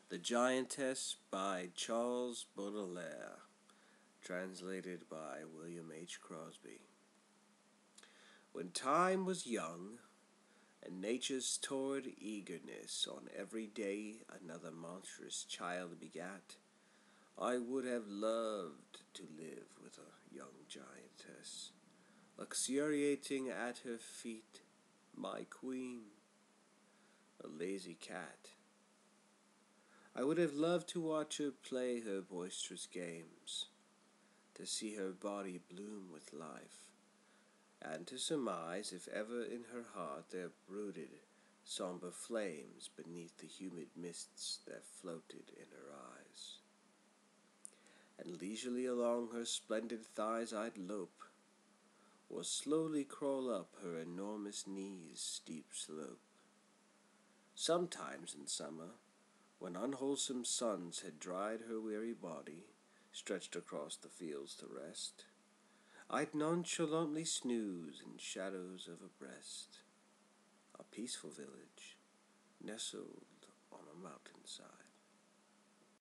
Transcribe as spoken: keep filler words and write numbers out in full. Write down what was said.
The Giantess by Charles Baudelaire, translated by William H. Crosby. When time was young, and nature's torrid eagerness on every day another monstrous child begat, I would have loved to live with a young giantess, luxuriating at her feet, my queen, a lazy cat. I would have loved to watch her play her boisterous games, to see her body bloom with life, and to surmise if ever in her heart there brooded sombre flames beneath the humid mists that floated in her eyes. And leisurely along her splendid thighs I'd lope, or slowly crawl up her enormous knees' steep slope. Sometimes in summer, when unwholesome suns had dried her weary body, stretched across the fields to rest, I'd nonchalantly snooze in shadows of a breast, a peaceful village nestled on a mountainside.